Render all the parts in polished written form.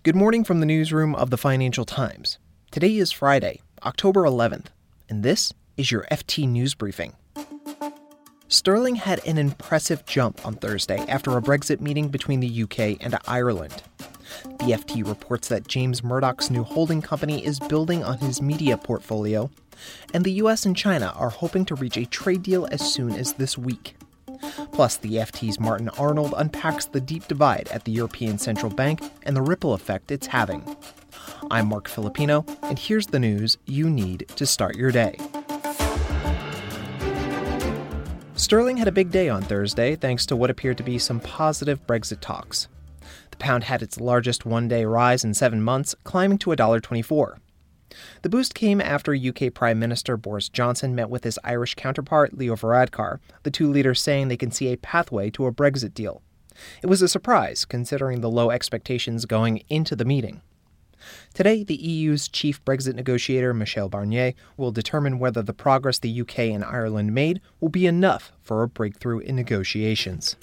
Good morning from the newsroom of the Financial Times. Today is Friday, October 11th, and this is your FT News Briefing. Sterling had an impressive jump on Thursday after a Brexit meeting between the UK and Ireland. The FT reports that James Murdoch's new holding company is building on his media portfolio, and the US and China are hoping to reach a trade deal as soon as this week. Plus, the FT's Martin Arnold unpacks the deep divide at the European Central Bank and the ripple effect it's having. I'm Mark Filipino, and here's the news you need to start your day. Sterling had a big day on Thursday thanks to what appeared to be some positive Brexit talks. The pound had its largest one-day rise in 7 months, climbing to $1.24. The boost came after UK Prime Minister Boris Johnson met with his Irish counterpart Leo Varadkar, the two leaders saying they can see a pathway to a Brexit deal. It was a surprise, considering the low expectations going into the meeting. Today, the EU's chief Brexit negotiator, Michel Barnier, will determine whether the progress the UK and Ireland made will be enough for a breakthrough in negotiations.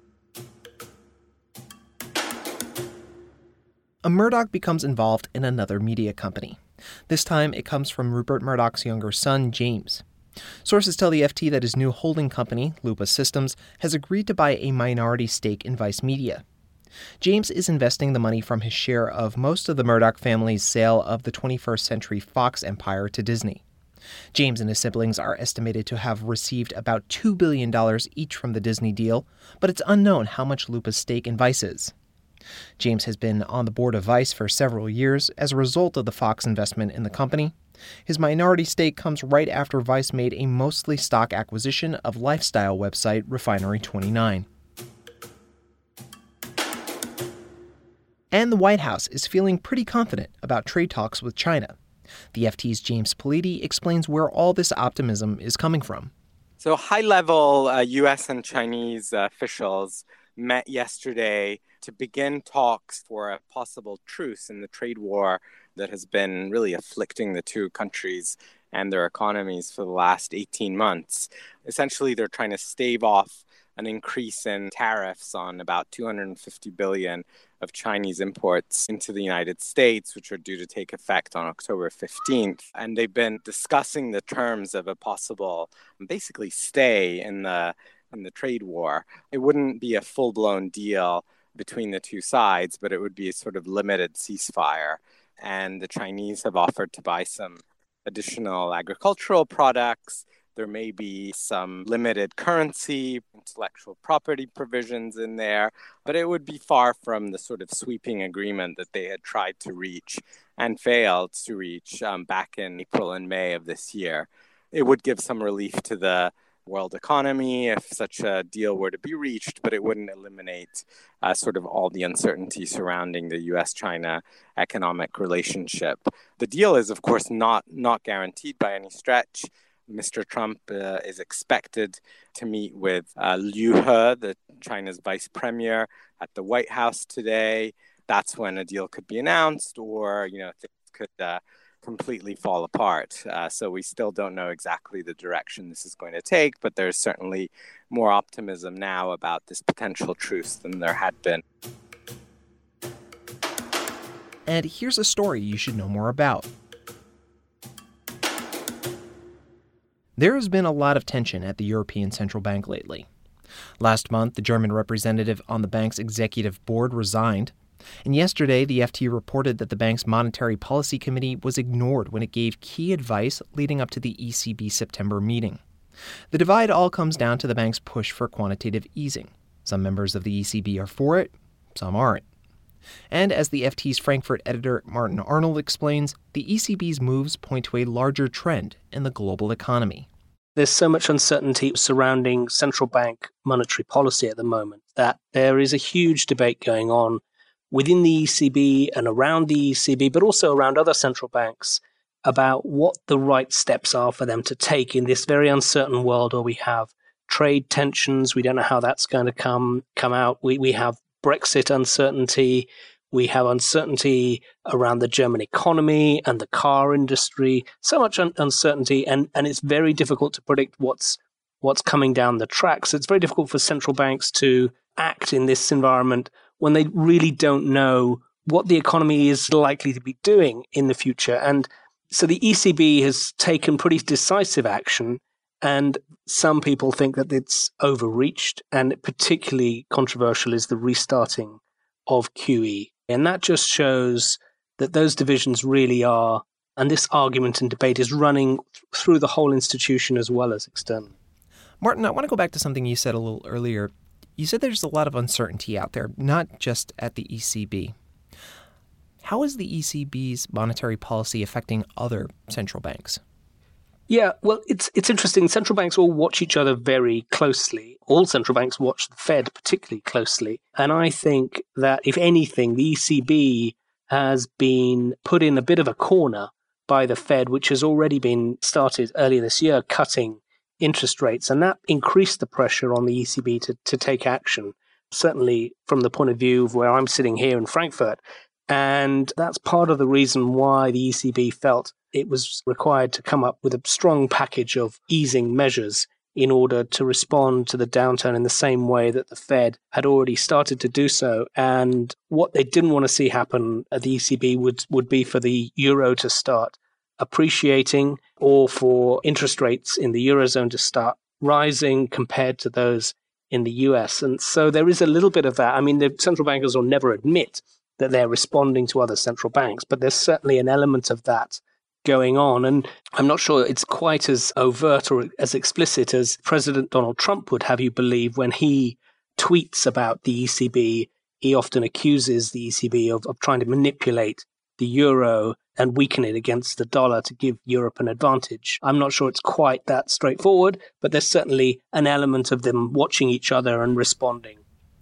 A Murdoch becomes involved in another media company. This time, it comes from Rupert Murdoch's younger son, James. Sources tell the FT that his new holding company, Lupa Systems, has agreed to buy a minority stake in Vice Media. James is investing the money from his share of most of the Murdoch family's sale of the 21st Century Fox empire to Disney. James and his siblings are estimated to have received about $2 billion each from the Disney deal, but it's unknown how much Lupa's stake in Vice is. James has been on the board of Vice for several years as a result of the Fox investment in the company. His minority stake comes right after Vice made a mostly stock acquisition of lifestyle website Refinery29. And the White House is feeling pretty confident about trade talks with China. The FT's James Politi explains where all this optimism is coming from. So high-level U.S. and Chinese officials met yesterday to begin talks for a possible truce in the trade war that has been really afflicting the two countries and their economies for the last 18 months. Essentially, they're trying to stave off an increase in tariffs on about $250 billion of Chinese imports into the United States, which are due to take effect on October 15th. And they've been discussing the terms of a possible, basically, stay in the trade war. It wouldn't be a full-blown deal between the two sides, but it would be a sort of limited ceasefire. And the Chinese have offered to buy some additional agricultural products. There may be some limited currency, intellectual property provisions in there, but it would be far from the sort of sweeping agreement that they had tried to reach and failed to reach back in April and May of this year. It would give some relief to the world economy if such a deal were to be reached, but it wouldn't eliminate sort of all the uncertainty surrounding the U.S.-China economic relationship. The deal is, of course, not guaranteed by any stretch. Mr. Trump is expected to meet with Liu He, China's vice premier, at the White House today. That's when a deal could be announced, or things could completely fall apart. So we still don't know exactly the direction this is going to take, but there's certainly more optimism now about this potential truce than there had been. And here's a story you should know more about. There has been a lot of tension at the European Central Bank lately. Last month, the German representative on the bank's executive board resigned. And yesterday, the FT reported that the bank's Monetary Policy Committee was ignored when it gave key advice leading up to the ECB September meeting. The divide all comes down to the bank's push for quantitative easing. Some members of the ECB are for it, some aren't. And as the FT's Frankfurt editor Martin Arnold explains, the ECB's moves point to a larger trend in the global economy. There's so much uncertainty surrounding central bank monetary policy at the moment that there is a huge debate going on within the ECB and around the ECB, but also around other central banks, about what the right steps are for them to take in this very uncertain world where we have trade tensions. We don't know how that's going to come out. We have Brexit uncertainty. We have uncertainty around the German economy and the car industry. So much uncertainty, and it's very difficult to predict what's coming down the track. So it's very difficult for central banks to act in this environment when they really don't know what the economy is likely to be doing in the future. And so the ECB has taken pretty decisive action, and some people think that it's overreached, and particularly controversial is the restarting of QE. And that just shows that those divisions really are, and this argument and debate is running through the whole institution as well as external. Martin, I want to go back to something you said a little earlier. You said there's a lot of uncertainty out there, not just at the ECB. How is the ECB's monetary policy affecting other central banks? Yeah, well, it's interesting. Central banks all watch each other very closely. All central banks watch the Fed particularly closely. And I think that, if anything, the ECB has been put in a bit of a corner by the Fed, which has already been started earlier this year, cutting interest rates. And that increased the pressure on the ECB to take action, certainly from the point of view of where I'm sitting here in Frankfurt. And that's part of the reason why the ECB felt it was required to come up with a strong package of easing measures in order to respond to the downturn in the same way that the Fed had already started to do so. And what they didn't want to see happen at the ECB would be for the euro to start appreciating, or for interest rates in the Eurozone to start rising compared to those in the US. And so there is a little bit of that. I mean, the central bankers will never admit that they're responding to other central banks, but there's certainly an element of that going on. And I'm not sure it's quite as overt or as explicit as President Donald Trump would have you believe when he tweets about the ECB. He often accuses the ECB of trying to manipulate the euro and weaken it against the dollar to give Europe an advantage. I'm not sure it's quite that straightforward, but there's certainly an element of them watching each other and responding.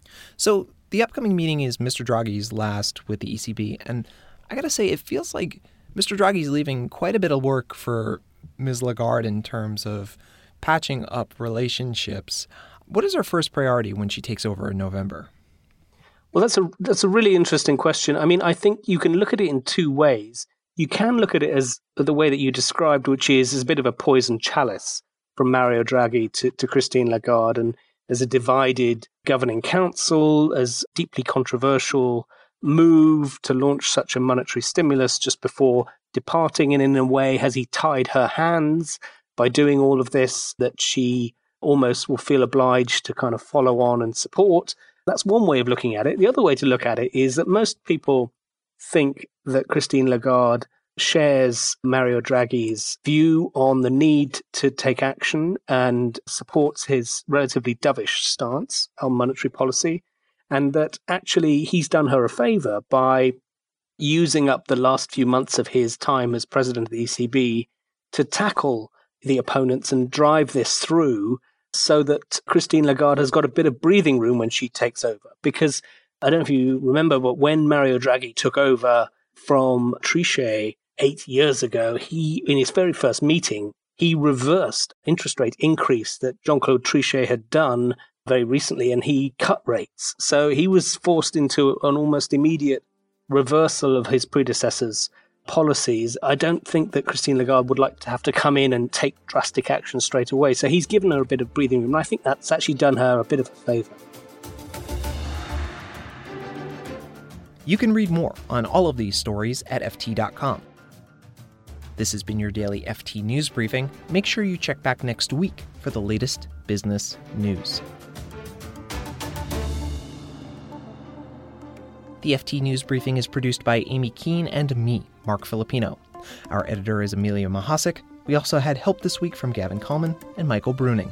So the upcoming meeting is Mr. Draghi's last with the ECB. And I got to say, it feels like Mr. Draghi's leaving quite a bit of work for Ms. Lagarde in terms of patching up relationships. What is her first priority when she takes over in November? Well, that's a really interesting question. I mean, I think you can look at it in two ways. You can look at it as the way that you described, which is a bit of a poison chalice from Mario Draghi to Christine Lagarde, and as a divided governing council, as deeply controversial move to launch such a monetary stimulus just before departing. And in a way, has he tied her hands by doing all of this that she almost will feel obliged to kind of follow on and support? That's one way of looking at it. The other way to look at it is that most people think that Christine Lagarde shares Mario Draghi's view on the need to take action and supports his relatively dovish stance on monetary policy, and that actually he's done her a favor by using up the last few months of his time as president of the ECB to tackle the opponents and drive this through, so that Christine Lagarde has got a bit of breathing room when she takes over. Because I don't know if you remember, but when Mario Draghi took over from Trichet 8 years ago, in his very first meeting, he reversed interest rate increase that Jean-Claude Trichet had done very recently, and he cut rates. So he was forced into an almost immediate reversal of his predecessor's policies. I don't think that Christine Lagarde would like to have to come in and take drastic action straight away. So he's given her a bit of breathing room. And I think that's actually done her a bit of a favor. You can read more on all of these stories at FT.com. This has been your daily FT News Briefing. Make sure you check back next week for the latest business news. The FT News Briefing is produced by Amy Keene and me, Mark Filipino. Our editor is Amelia Mahasik. We also had help this week from Gavin Coleman and Michael Bruning.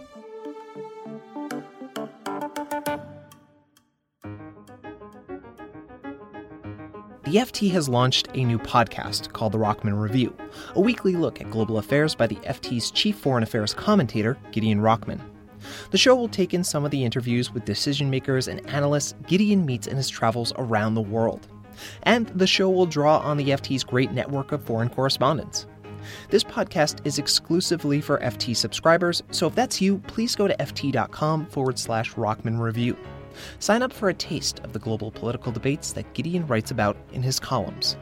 The FT has launched a new podcast called The Rockman Review, a weekly look at global affairs by the FT's chief foreign affairs commentator, Gideon Rockman. The show will take in some of the interviews with decision makers and analysts Gideon meets in his travels around the world. And the show will draw on the FT's great network of foreign correspondents. This podcast is exclusively for FT subscribers, so if that's you, please go to ft.com/Rockman Review. Sign up for a taste of the global political debates that Gideon writes about in his columns.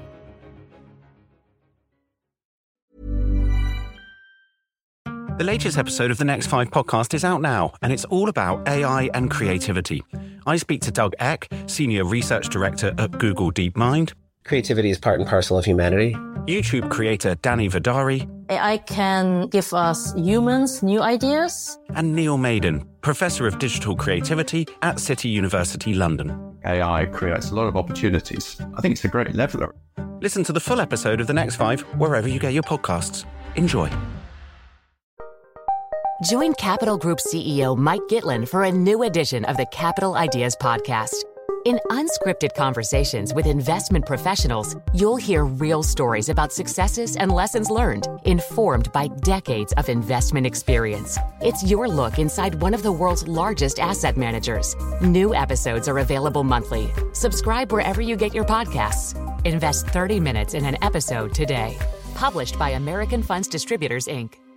The latest episode of the Next 5 podcast is out now, and it's all about AI and creativity. I speak to Doug Eck, Senior Research Director at Google DeepMind. Creativity is part and parcel of humanity. YouTube creator Danny Vidari. AI can give us humans new ideas. And Neil Maiden, Professor of Digital Creativity at City University London. AI creates a lot of opportunities. I think it's a great leveler. Listen to the full episode of The Next 5 wherever you get your podcasts. Enjoy. Join Capital Group CEO Mike Gitlin for a new edition of the Capital Ideas Podcast. In unscripted conversations with investment professionals, you'll hear real stories about successes and lessons learned, informed by decades of investment experience. It's your look inside one of the world's largest asset managers. New episodes are available monthly. Subscribe wherever you get your podcasts. Invest 30 minutes in an episode today. Published by American Funds Distributors, Inc.